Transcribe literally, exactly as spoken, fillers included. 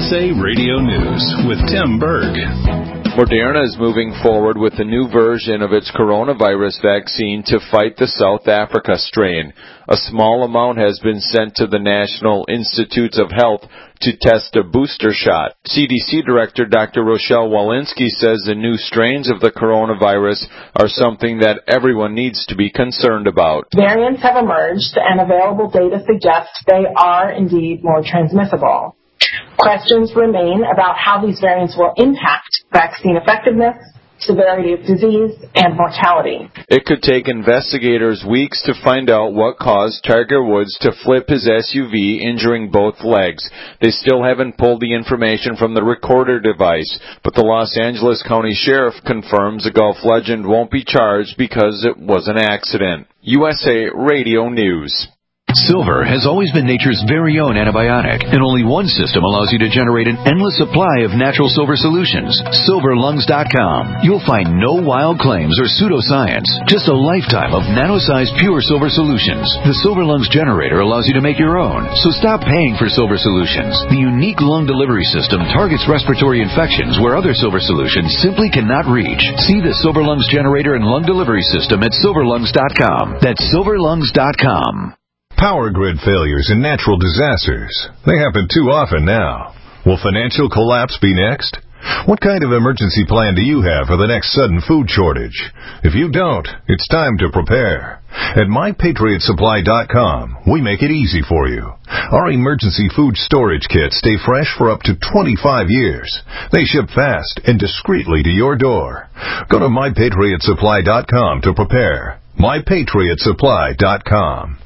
S A Radio News with Tim Berg. Moderna is moving forward with a new version of its coronavirus vaccine to fight the South Africa strain. A small amount has been sent to the National Institutes of Health to test a booster shot. C D C Director Doctor Rochelle Walensky says the new strains of the coronavirus are something that everyone needs to be concerned about. Variants have emerged, and available data suggests they are indeed more transmissible. Questions remain about how these variants will impact vaccine effectiveness, severity of disease, and mortality. It could take investigators weeks to find out what caused Tiger Woods to flip his S U V, injuring both legs. They still haven't pulled the information from the recorder device, but the Los Angeles County Sheriff confirms the golf legend won't be charged because it was an accident. U S A Radio News. Silver has always been nature's very own antibiotic, and only one system allows you to generate an endless supply of natural silver solutions. Silver Lungs dot com. You'll find no wild claims or pseudoscience, just a lifetime of nano-sized pure silver solutions. The Silver Lungs generator allows you to make your own, so stop paying for silver solutions. The unique lung delivery system targets respiratory infections where other silver solutions simply cannot reach. See the Silver Lungs generator and lung delivery system at Silver Lungs dot com. That's Silver Lungs dot com. Power grid failures and natural disasters. They happen too often now. Will financial collapse be next? What kind of emergency plan do you have for the next sudden food shortage? If you don't, it's time to prepare. At My Patriot Supply dot com, we make it easy for you. Our emergency food storage kits stay fresh for up to twenty-five years. They ship fast and discreetly to your door. Go to My Patriot Supply dot com to prepare. My Patriot Supply dot com.